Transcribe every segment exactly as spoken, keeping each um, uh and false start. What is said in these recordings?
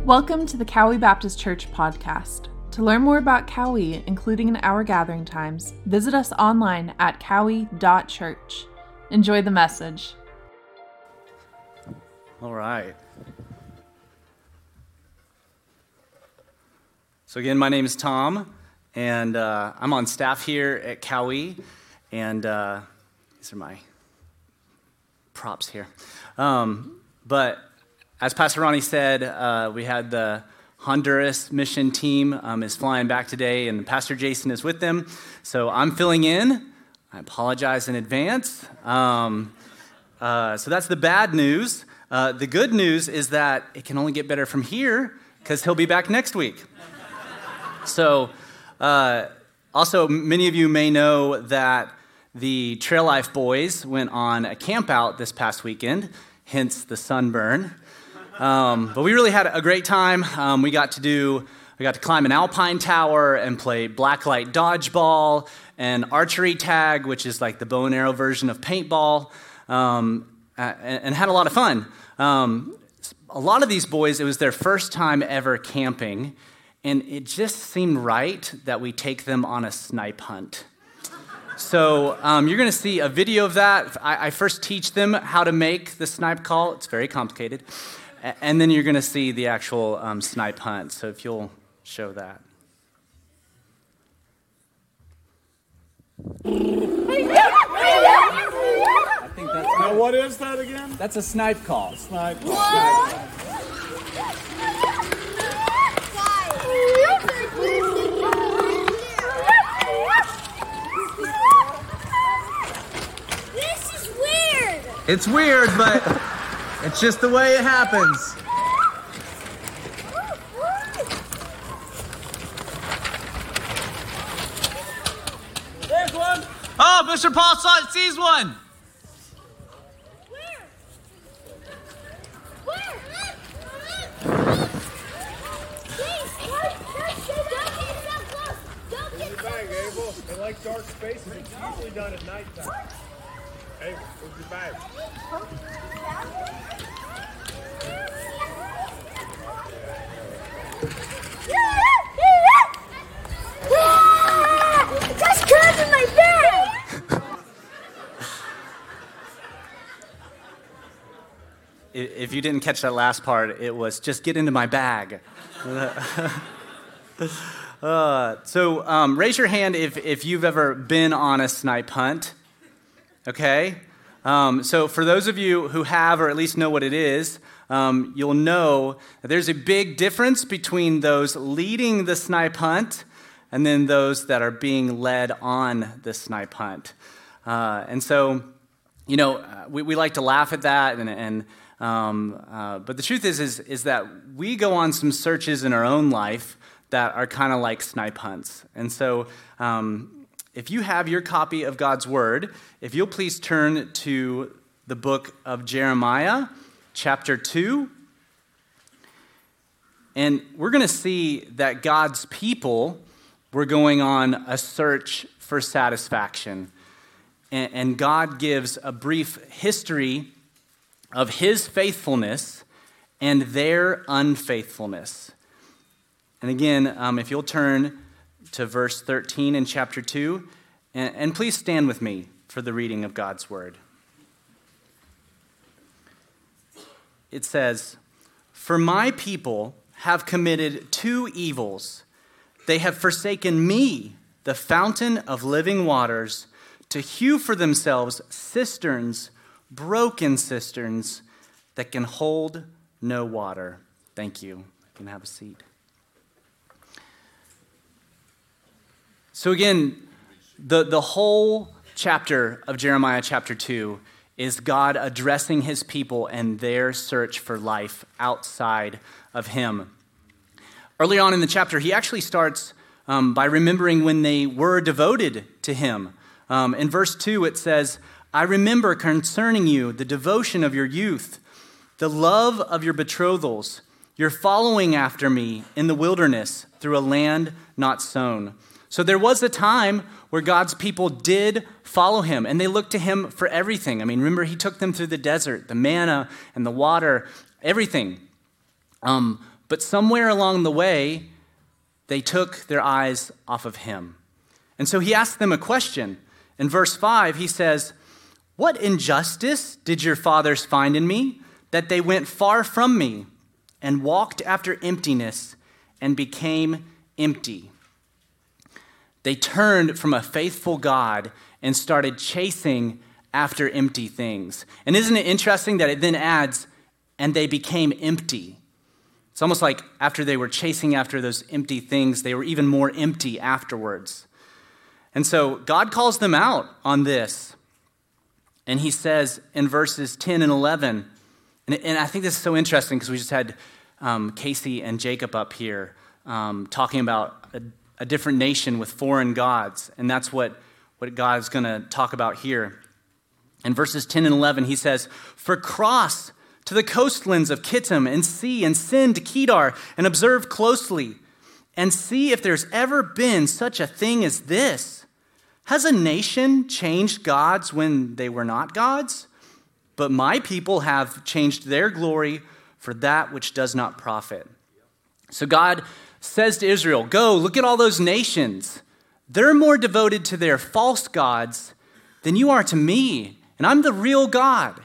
Welcome to the Cowie Baptist Church podcast. To learn more about Cowie, including our gathering times, visit us online at cowie dot church. Enjoy the message. All right. So again, my name is Tom, and uh, I'm on staff here at Cowie, and uh, these are my props here. Um, but as Pastor Ronnie said, uh, we had the Honduras mission team um, is flying back today, and Pastor Jason is with them. So I'm filling in. I apologize in advance. Um, uh, so that's the bad news. Uh, the good news is that it can only get better from here because he'll be back next week. So uh, also, many of you may know that the Trail Life boys went on a camp out this past weekend, hence the sunburn. Um, but we really had a great time. Um, we got to do, we got to climb an alpine tower and play blacklight dodgeball and archery tag, which is like the bow and arrow version of paintball, um, and, and had a lot of fun. Um, a lot of these boys, it was their first time ever camping, and it just seemed right that we take them on a snipe hunt. So um, you're going to see a video of that. I, I first teach them how to make the snipe call. It's very complicated. And then you're going to see the actual um, snipe hunt. So if you'll show that. I think that's now, what is that again? That's a snipe call. Snipe call. This is weird. It's weird, but it's just the way it happens. There's one. Oh, Mister Paul saw, sees one. Where? Where? Please, don't get so close. Don't get so Bag, close. Abel. They like dark spaces. It's usually done at nighttime. Hey, where's your bag? Just cut in my bag. If you didn't catch that last part, it was just get into my bag. uh, so um, raise your hand if, if you've ever been on a snipe hunt. Okay? Um, so for those of you who have or at least know what it is, um, you'll know that there's a big difference between those leading the snipe hunt and then those that are being led on the snipe hunt. Uh, and so, you know, we, we like to laugh at that, and, and um, uh, but the truth is, is, is that we go on some searches in our own life that are kind of like snipe hunts. And so, um, if you have your copy of God's Word, if you'll please turn to the book of Jeremiah, chapter two. And we're going to see that God's people were going on a search for satisfaction. And, and God gives a brief history of His faithfulness and their unfaithfulness. And again, um, if you'll turn to verse thirteen in chapter two, and, and please stand with me for the reading of God's Word. It says, "For my people have committed two evils. They have forsaken me, the fountain of living waters, to hew for themselves cisterns, broken cisterns, that can hold no water." Thank you. You can have a seat. So again, the, the whole chapter of Jeremiah chapter two is God addressing His people and their search for life outside of Him. Early on in the chapter, He actually starts um, by remembering when they were devoted to Him. Um, in verse two, it says, "I remember concerning you the devotion of your youth, the love of your betrothals, your following after me in the wilderness through a land not sown." So there was a time where God's people did follow Him, and they looked to Him for everything. I mean, remember, He took them through the desert, the manna and the water, everything. Um, But somewhere along the way, they took their eyes off of him. And so he asked them a question. In verse five, he says, "What injustice did your fathers find in me, that they went far from me and walked after emptiness and became empty?" They turned from a faithful God and started chasing after empty things. And isn't it interesting that it then adds, and they became empty? It's almost like after they were chasing after those empty things, they were even more empty afterwards. And so God calls them out on this. And he says in verses ten and eleven, and, and I think this is so interesting because we just had um, Casey and Jacob up here um, talking about a, a different nation with foreign gods. And that's what, what God is going to talk about here. In verses ten and eleven, he says, "For cross to the coastlands of Kittim and see and send to Kedar and observe closely and see if there's ever been such a thing as this. Has a nation changed gods when they were not gods? But my people have changed their glory for that which does not profit." So God says to Israel, "Go, look at all those nations. They're more devoted to their false gods than you are to me, and I'm the real God."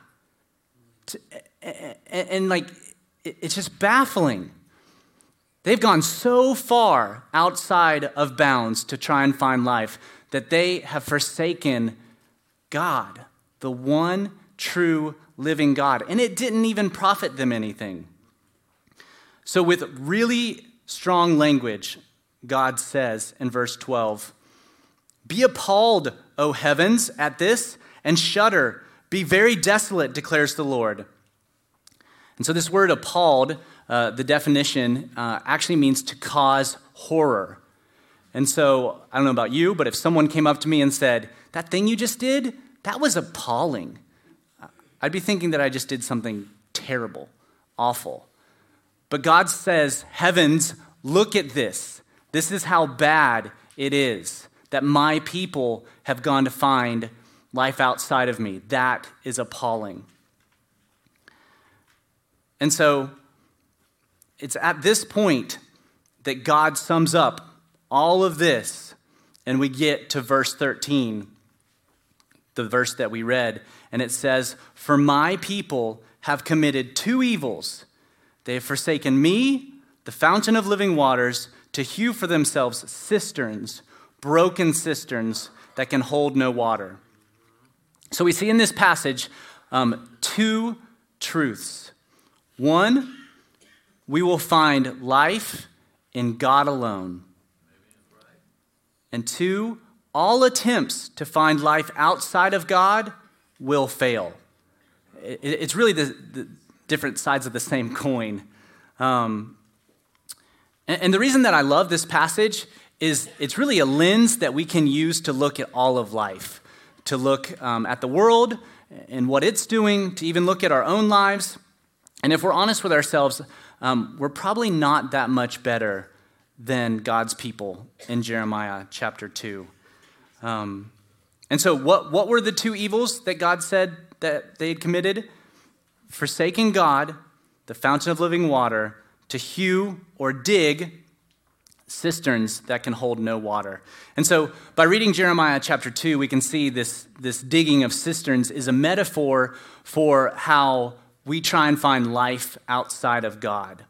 And, and like, it's just baffling. They've gone so far outside of bounds to try and find life that they have forsaken God, the one true living God. And it didn't even profit them anything. So with really strong language, God says in verse twelve, "Be appalled, O heavens, at this, and shudder. Be very desolate, declares the Lord." And so this word appalled, uh, the definition, uh, actually means to cause horror. And so, I don't know about you, but if someone came up to me and said, "That thing you just did, that was appalling," I'd be thinking that I just did something terrible, awful. But God says, "Heavens, look at this. This is how bad it is that my people have gone to find life outside of me. That is appalling." And so, it's at this point that God sums up all of this, and we get to verse thirteen, the verse that we read, and it says, "For my people have committed two evils. They have forsaken me, the fountain of living waters, to hew for themselves cisterns, broken cisterns that can hold no water." So we see in this passage um, two truths. One, we will find life in God alone. And two, all attempts to find life outside of God will fail. It's really the, the different sides of the same coin. Um, and, and the reason that I love this passage is it's really a lens that we can use to look at all of life, to look um, at the world and what it's doing, to even look at our own lives. And if we're honest with ourselves, um, we're probably not that much better than God's people in Jeremiah chapter two. Um, and so what, what were the two evils that God said that they had committed? Forsaking God, the fountain of living water, to hew or dig cisterns that can hold no water. And so by reading Jeremiah chapter two, we can see this, this digging of cisterns is a metaphor for how we try and find life outside of God.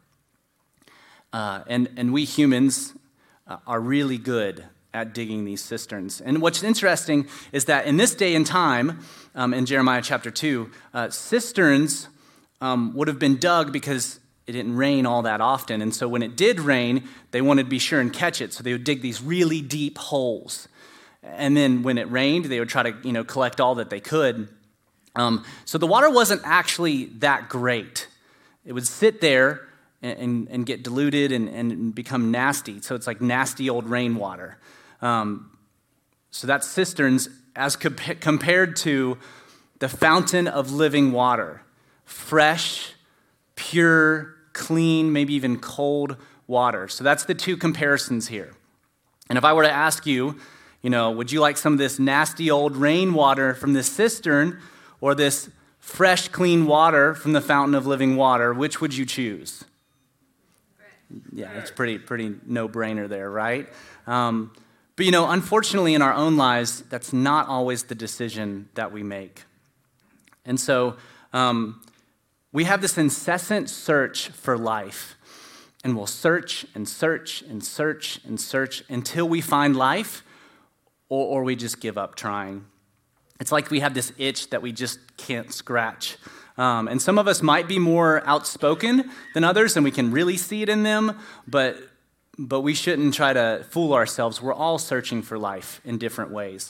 Uh, and, and we humans uh, are really good at digging these cisterns. And what's interesting is that in this day and time, um, in Jeremiah chapter two, uh, cisterns um, would have been dug because it didn't rain all that often. And so when it did rain, they wanted to be sure and catch it. So they would dig these really deep holes. And then when it rained, they would try to, you know, collect all that they could. Um, so the water wasn't actually that great. It would sit there and, and, and get diluted and, and become nasty. So it's like nasty old rainwater. Um, so that's cisterns as compa- compared to the fountain of living water. Fresh, pure, clean, maybe even cold water. So that's the two comparisons here. And if I were to ask you, you know, would you like some of this nasty old rainwater from this cistern or this fresh, clean water from the fountain of living water, which would you choose? yeah, it's pretty pretty no-brainer there, right? Um, but you know, unfortunately, in our own lives, that's not always the decision that we make. And so um, we have this incessant search for life, and we'll search and search and search and search until we find life, or, or we just give up trying. It's like we have this itch that we just can't scratch. Um, and some of us might be more outspoken than others, and we can really see it in them, but but we shouldn't try to fool ourselves. We're all searching for life in different ways.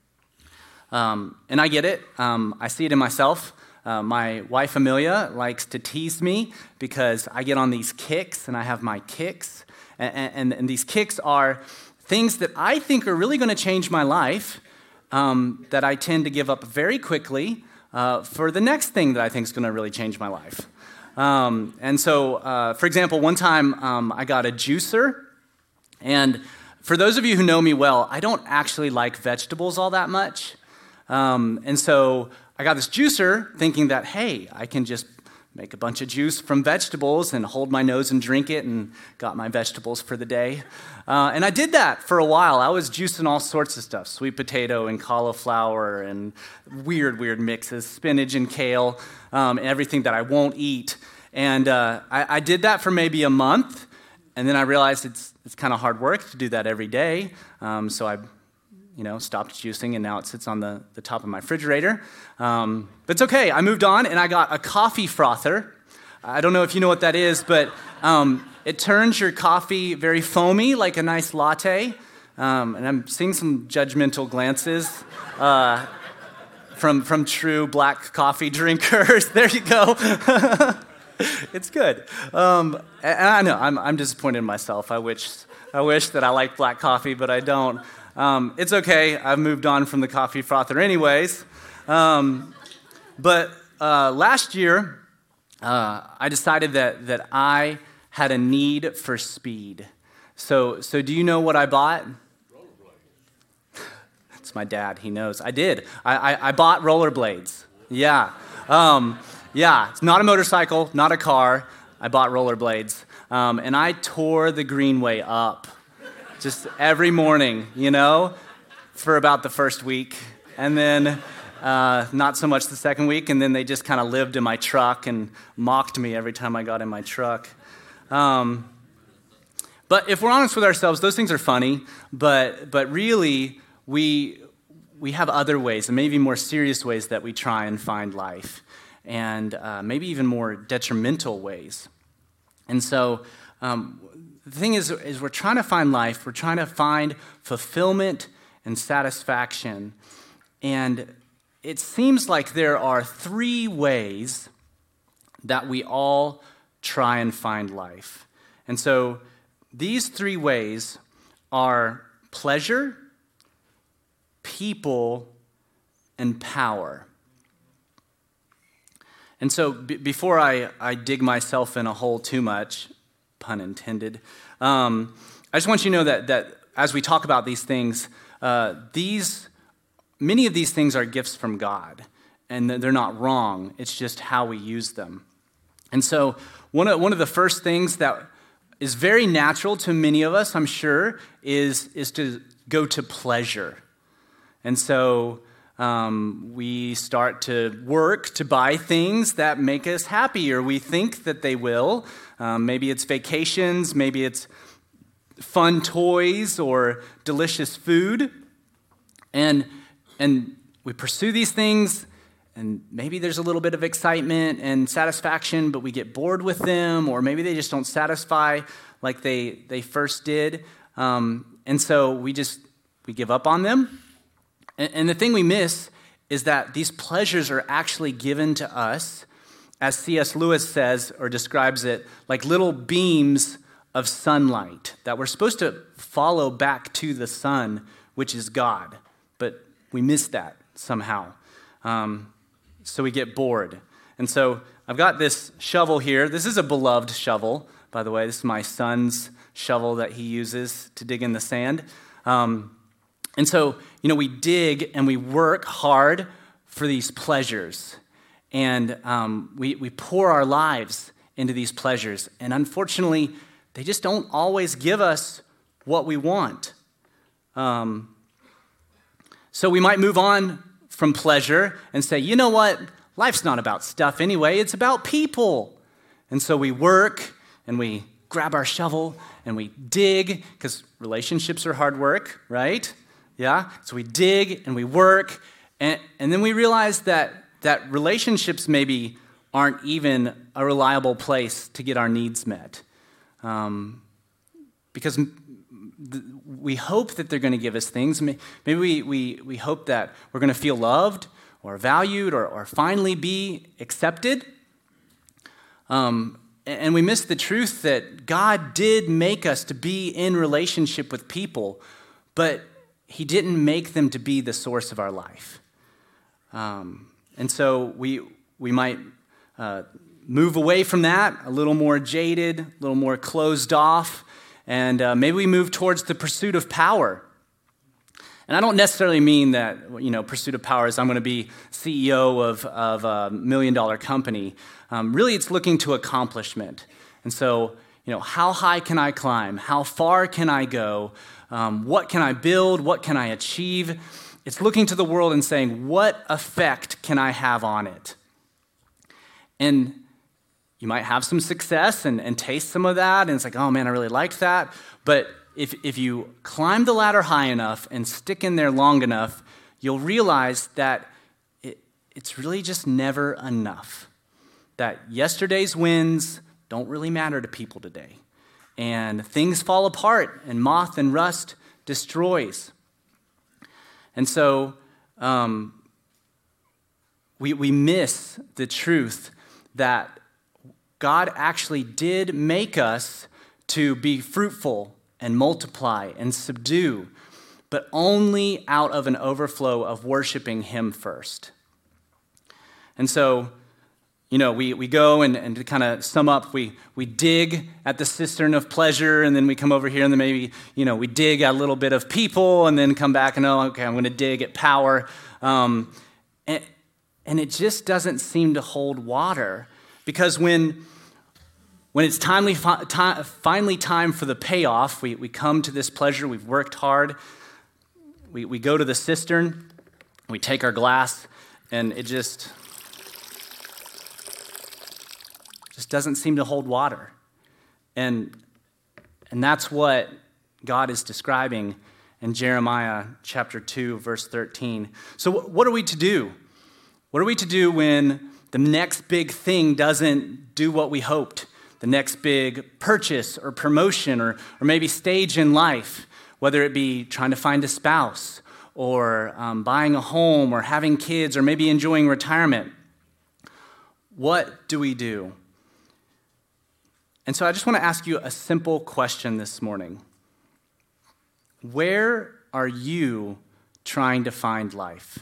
Um, and I get it. Um, I see it in myself. Uh, my wife, Amelia, likes to tease me because I get on these kicks, and I have my kicks. And, and, and these kicks are things that I think are really going to change my life, um, that I tend to give up very quickly uh, for the next thing that I think is going to really change my life. Um, and so, uh, for example, one time um, I got a juicer, and for those of you who know me well, I don't actually like vegetables all that much. Um, and so I got this juicer thinking that, hey, I can just make a bunch of juice from vegetables and hold my nose and drink it, and got my vegetables for the day. Uh, and I did that for a while. I was juicing all sorts of stuff, sweet potato and cauliflower and weird, weird mixes, spinach and kale, um, everything that I won't eat. And uh, I, I did that for maybe a month, and then I realized it's it's kind of hard work to do that every day. Um, so I you know, stopped juicing, and now it sits on the, the top of my refrigerator. Um, but it's okay. I moved on, and I got a coffee frother. I don't know if you know what that is, but um, it turns your coffee very foamy, like a nice latte. Um, and I'm seeing some judgmental glances uh, from from true black coffee drinkers. There you go. It's good. Um, and I know I'm I'm disappointed in myself. I wish I wish that I liked black coffee, but I don't. Um, it's okay. I've moved on from the coffee frother anyways. Um, but uh, last year, uh, I decided that that I had a need for speed. So, so do you know what I bought? Rollerblades. It's my dad. He knows. I did. I, I, I bought rollerblades. Yeah. Um, yeah. It's not a motorcycle, not a car. I bought rollerblades. Um, and I tore the Greenway up. Just every morning, you know, for about the first week. And then uh, not so much the second week. And then they just kind of lived in my truck and mocked me every time I got in my truck. Um, but if we're honest with ourselves, those things are funny. But but really, we we have other ways, and maybe more serious ways that we try and find life. And uh, maybe even more detrimental ways. And so um, the thing is, is we're trying to find life. We're trying to find fulfillment and satisfaction. And it seems like there are three ways that we all try and find life. And so these three ways are pleasure, people, and power. And so b- before I, I dig myself in a hole too much, pun intended, um, I just want you to know that, that as we talk about these things, uh, these many of these things are gifts from God, and they're not wrong. It's just how we use them. And so one of, one of the first things that is very natural to many of us, I'm sure, is, is to go to pleasure. And so um, we start to work to buy things that make us happy, or we think that they will. Um, maybe it's vacations, maybe it's fun toys or delicious food. And, and we pursue these things, and maybe there's a little bit of excitement and satisfaction, but we get bored with them, or maybe they just don't satisfy like they, they first did. Um, and so we just, we give up on them. And, and the thing we miss is that these pleasures are actually given to us, as C S Lewis says or describes it, like little beams of sunlight that we're supposed to follow back to the sun, which is God. But we miss that somehow. Um, so we get bored. And so I've got this shovel here. This is a beloved shovel, by the way. This is my son's shovel that he uses to dig in the sand. Um, and so, you know, we dig and we work hard for these pleasures. And um, we, we pour our lives into these pleasures. And unfortunately, they just don't always give us what we want. Um, so we might move on from pleasure and say, you know what? Life's not about stuff anyway. It's about people. And so we work and we grab our shovel and we dig, because relationships are hard work, right? Yeah? So we dig and we work, and, and then we realize that, that relationships maybe aren't even a reliable place to get our needs met. Um, because th- we hope that they're going to give us things. Maybe we, we, we hope that we're going to feel loved or valued or, or finally be accepted. Um, and we miss the truth that God did make us to be in relationship with people, but he didn't make them to be the source of our life. Um, and so we we might uh, move away from that, a little more jaded, a little more closed off, and uh, maybe we move towards the pursuit of power. And I don't necessarily mean that, you know, pursuit of power is I'm going to be C E O of, of a million-dollar company. Um, really, it's looking to accomplishment. And so, you know, how high can I climb? How far can I go? Um, what can I build? What can I achieve? It's looking to the world and saying, what effect can I have on it? And you might have some success and, and taste some of that, and it's like, oh man, I really liked that. But if if you climb the ladder high enough and stick in there long enough, you'll realize that it, it's really just never enough. That yesterday's wins don't really matter to people today. And things fall apart, and moth and rust destroys. And so um, we, we miss the truth that God actually did make us to be fruitful and multiply and subdue, but only out of an overflow of worshiping him first. And so, you know, we, we go and, and to kind of sum up, we, we dig at the cistern of pleasure, and then we come over here and then maybe, you know, we dig at a little bit of people and then come back and, oh, okay, I'm going to dig at power. Um, and, and it just doesn't seem to hold water, because when when it's timely, fi- time, finally time for the payoff, we, we come to this pleasure, we've worked hard, we, we go to the cistern, we take our glass, and it just... just doesn't seem to hold water. And, and that's what God is describing in Jeremiah chapter two, verse thirteen. So what are we to do? What are we to do when the next big thing doesn't do what we hoped? The next big purchase or promotion or, or maybe stage in life, whether it be trying to find a spouse or um, buying a home or having kids or maybe enjoying retirement. What do we do? And so I just want to ask you a simple question this morning. Where are you trying to find life?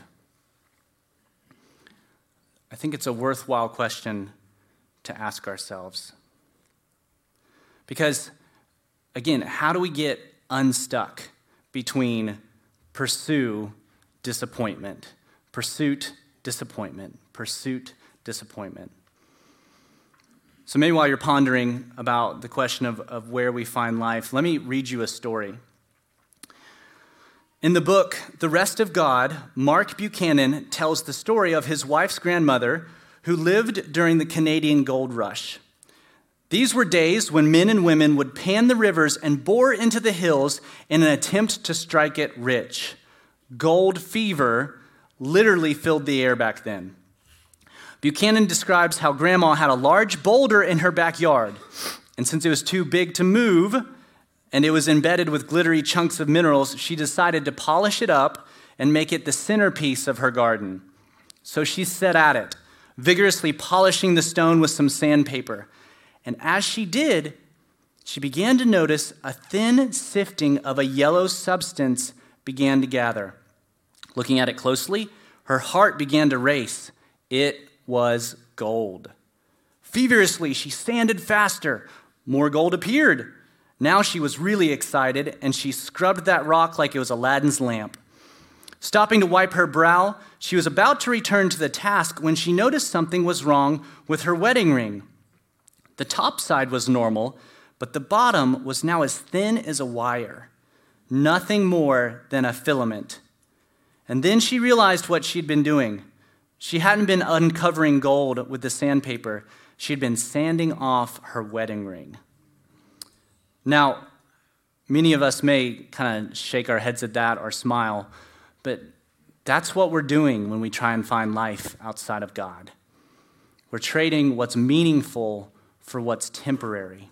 I think it's a worthwhile question to ask ourselves. Because, again, how do we get unstuck between pursue, disappointment, pursuit, disappointment, pursuit, disappointment? So maybe while you're pondering about the question of, of where we find life, let me read you a story. In the book, The Rest of God, Mark Buchanan tells the story of his wife's grandmother who lived during the Canadian gold rush. These were days when men and women would pan the rivers and bore into the hills in an attempt to strike it rich. Gold fever literally filled the air back then. Buchanan describes how Grandma had a large boulder in her backyard, and since it was too big to move, and it was embedded with glittery chunks of minerals, she decided to polish it up and make it the centerpiece of her garden. So she set at it, vigorously polishing the stone with some sandpaper. And as she did, she began to notice a thin sifting of a yellow substance began to gather. Looking at it closely, her heart began to race. It was gold. Feverishly, she sanded faster. More gold appeared. Now she was really excited, and she scrubbed that rock like it was Aladdin's lamp. Stopping to wipe her brow, she was about to return to the task when she noticed something was wrong with her wedding ring. The top side was normal, but the bottom was now as thin as a wire, nothing more than a filament. And then she realized what she'd been doing. She hadn't been uncovering gold with the sandpaper. She'd been sanding off her wedding ring. Now, many of us may kind of shake our heads at that or smile, but that's what we're doing when we try and find life outside of God. We're trading what's meaningful for what's temporary.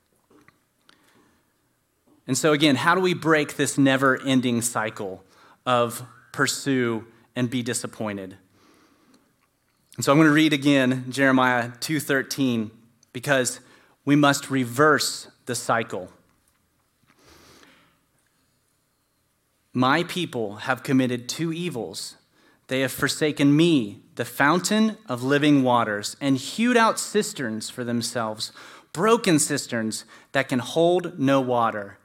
And so again, how do we break this never-ending cycle of pursue and be disappointed? And so I'm going to read again Jeremiah two thirteen, because we must reverse the cycle. My people have committed two evils. They have forsaken me, the fountain of living waters, and hewed out cisterns for themselves, broken cisterns that can hold no water.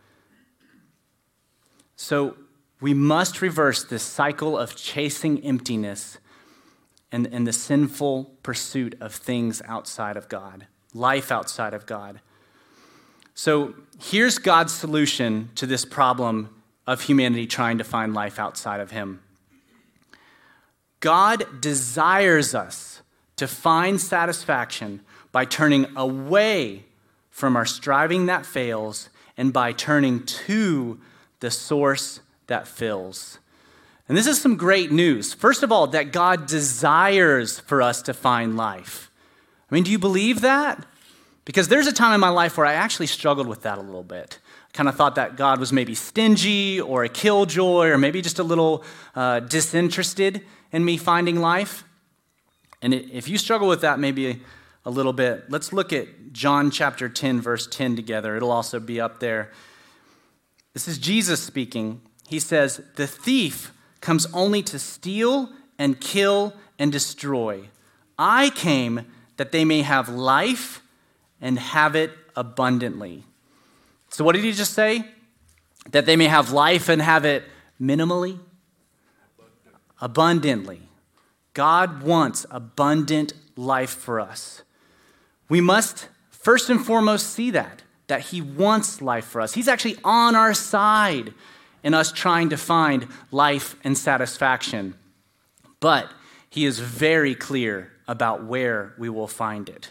So we must reverse this cycle of chasing emptiness and, and the sinful pursuit of things outside of God, life outside of God. So here's God's solution to this problem of humanity trying to find life outside of him. God desires us to find satisfaction by turning away from our striving that fails and by turning to the source that fills. And this is some great news. First of all, that God desires for us to find life. I mean, do you believe that? Because there's a time in my life where I actually struggled with that a little bit. Kind of thought that God was maybe stingy or a killjoy or maybe just a little uh, disinterested in me finding life. And if you struggle with that maybe a little bit, let's look at John chapter ten, verse ten together. It'll also be up there. This is Jesus speaking. He says, "The thief comes only to steal and kill and destroy. I came that they may have life and have it abundantly." So what did he just say? That they may have life and have it minimally? Abundantly. God wants abundant life for us. We must first and foremost see that, that he wants life for us. He's actually on our side in us trying to find life and satisfaction. But he is very clear about where we will find it.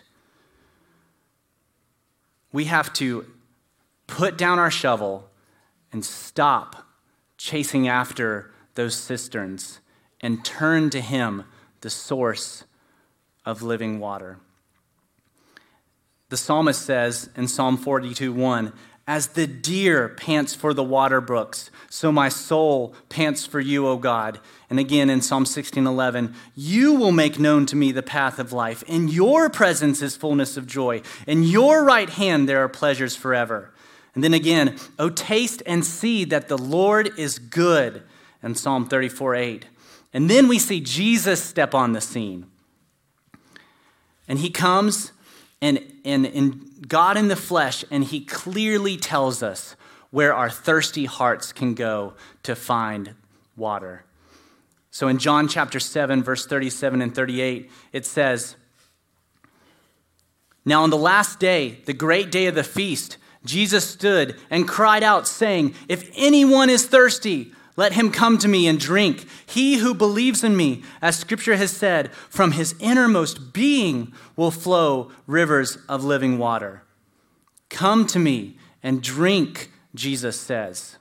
We have to put down our shovel and stop chasing after those cisterns and turn to him, the source of living water. The psalmist says in Psalm forty-two one, "As the deer pants for the water brooks, so my soul pants for you, O God." And again in Psalm sixteen eleven, "You will make known to me the path of life. In your presence is fullness of joy. In your right hand there are pleasures forever." And then again, "Oh, taste and see that the Lord is good," in Psalm thirty-four eight. And then we see Jesus step on the scene. And he comes and, and, and God in the flesh, and he clearly tells us where our thirsty hearts can go to find water. So in John chapter seven, verse thirty-seven and thirty-eight, it says, "Now on the last day, the great day of the feast, Jesus stood and cried out, saying, 'If anyone is thirsty, let him come to me and drink. He who believes in me, as Scripture has said, from his innermost being will flow rivers of living water.' Come to me and drink," Jesus says.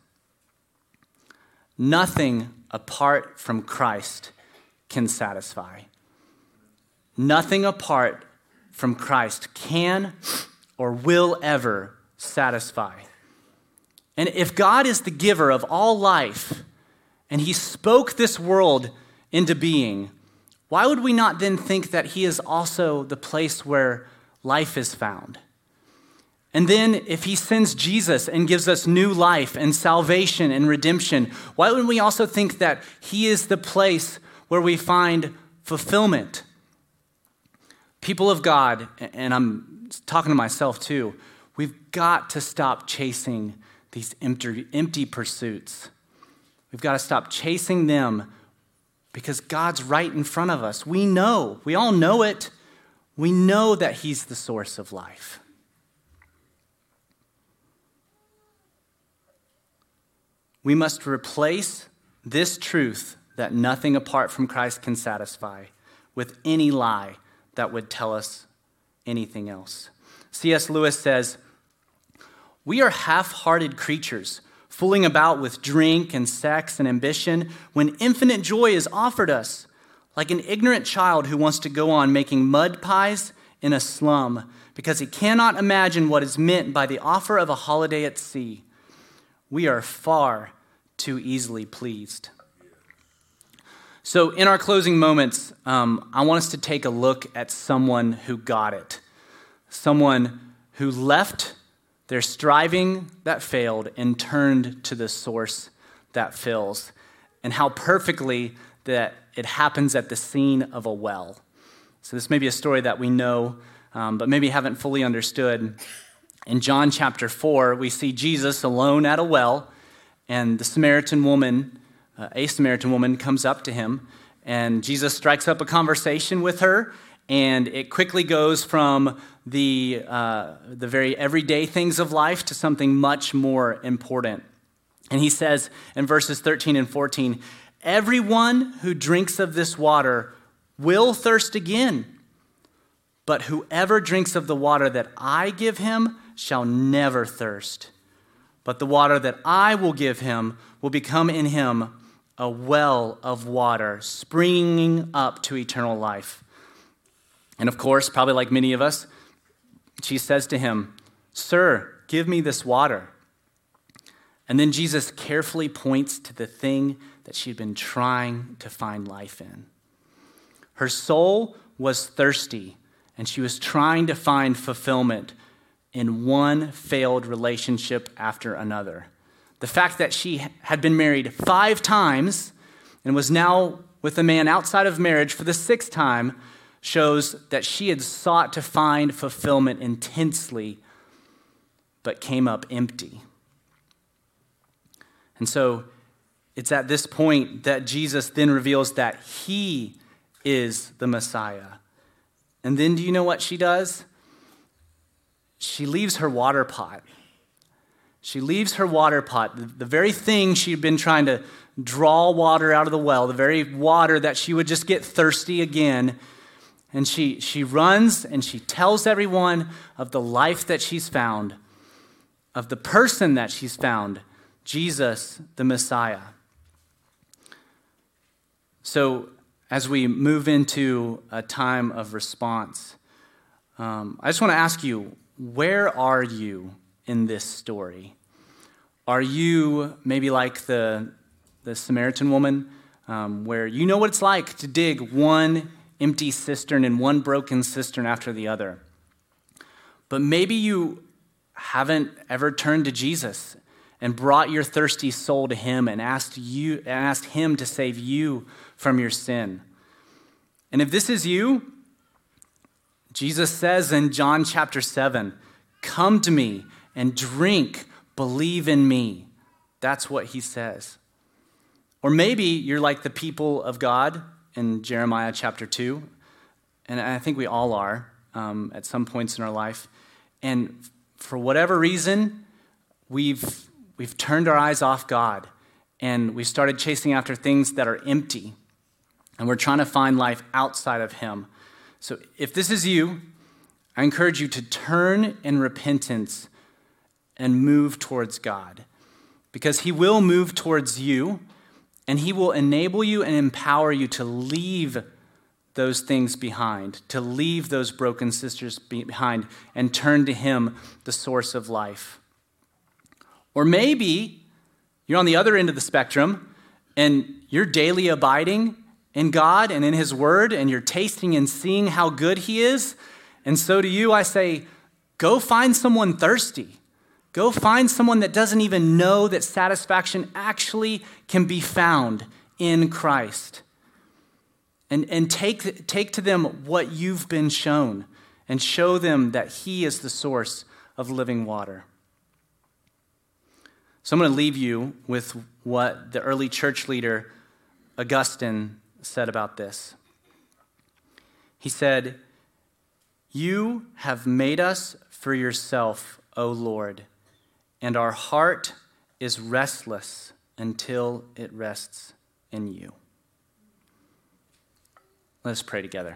Nothing apart from Christ can satisfy. Nothing apart from Christ can or will ever satisfy. And if God is the giver of all life, and he spoke this world into being, why would we not then think that he is also the place where life is found? And then if he sends Jesus and gives us new life and salvation and redemption, why wouldn't we also think that he is the place where we find fulfillment? People of God, and I'm talking to myself too, we've got to stop chasing these empty, empty pursuits. We've got to stop chasing them because God's right in front of us. We know, we all know it. We know that he's the source of life. we must replace this truth that nothing apart from Christ can satisfy with any lie that would tell us anything else. C S Lewis says, "We are half-hearted creatures, fooling about with drink and sex and ambition when infinite joy is offered us, like an ignorant child who wants to go on making mud pies in a slum because he cannot imagine what is meant by the offer of a holiday at sea. We are far too easily pleased." So in our closing moments, um, I want us to take a look at someone who got it, someone who left their striving that failed and turned to the source that fills, and how perfectly that it happens at the scene of a well. So this may be a story that we know, um, but maybe haven't fully understood. In John chapter four, we see Jesus alone at a well, and the Samaritan woman, uh, a Samaritan woman, comes up to him, and Jesus strikes up a conversation with her, and it quickly goes from the uh, the very everyday things of life to something much more important. And he says in verses thirteen and fourteen, "Everyone who drinks of this water will thirst again, but whoever drinks of the water that I give him shall never thirst. But the water that I will give him will become in him a well of water, springing up to eternal life." And of course, probably like many of us, she says to him, "Sir, give me this water." And then Jesus carefully points to the thing that she'd been trying to find life in. Her soul was thirsty, and she was trying to find fulfillment in one failed relationship after another. The fact that she had been married five times and was now with a man outside of marriage for the sixth time shows that she had sought to find fulfillment intensely, but came up empty. And so it's at this point that Jesus then reveals that he is the Messiah. And then do you know what she does? She leaves her water pot. She leaves her water pot, the very thing she'd been trying to draw water out of the well, the very water that she would just get thirsty again. And she, she runs and she tells everyone of the life that she's found, of the person that she's found, Jesus, the Messiah. So as we move into a time of response, um, I just want to ask you, where are you in this story? Are you maybe like the, the Samaritan woman, um, where you know what it's like to dig one empty cistern and one broken cistern after the other? But maybe you haven't ever turned to Jesus and brought your thirsty soul to him and asked you and asked him to save you from your sin. And if this is you, Jesus says in John chapter seven, "Come to me and drink, believe in me." That's what he says. Or maybe you're like the people of God in Jeremiah chapter two, and I think we all are um, at some points in our life. And for whatever reason, we've we've turned our eyes off God, and we've started chasing after things that are empty, and we're trying to find life outside of him. So if this is you, I encourage you to turn in repentance and move towards God, because he will move towards you, and he will enable you and empower you to leave those things behind, to leave those broken sisters behind and turn to him, the source of life. Or maybe you're on the other end of the spectrum and you're daily abiding in God and in his word, and you're tasting and seeing how good he is. And so to you, I say, go find someone thirsty. Go find someone that doesn't even know that satisfaction actually can be found in Christ. And, and take, take to them what you've been shown and show them that he is the source of living water. So I'm going to leave you with what the early church leader Augustine said about this. He said, "You have made us for yourself, O Lord, and our heart is restless until it rests in you. Let us pray together.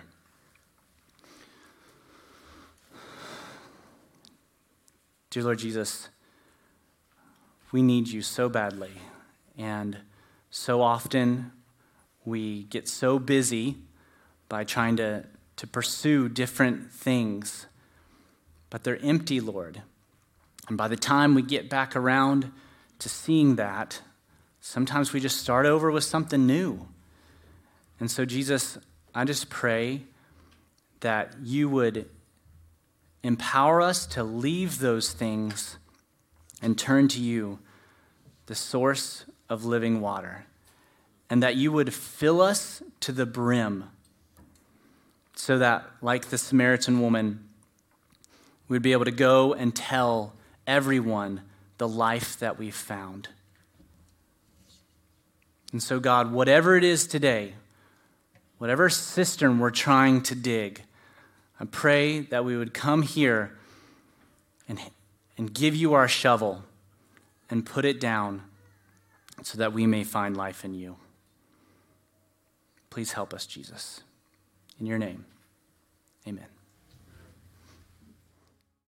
Dear Lord Jesus, we need you so badly, and so often we get so busy by trying to, to pursue different things, but they're empty, Lord. And by the time we get back around to seeing that, sometimes we just start over with something new. And so, Jesus, I just pray that you would empower us to leave those things and turn to you, the source of living water, and that you would fill us to the brim so that, like the Samaritan woman, we'd be able to go and tell everyone the life that we've found. And so, God, whatever it is today, whatever cistern we're trying to dig, I pray that we would come here and, and give you our shovel and put it down so that we may find life in you. Please help us, Jesus. In your name, amen.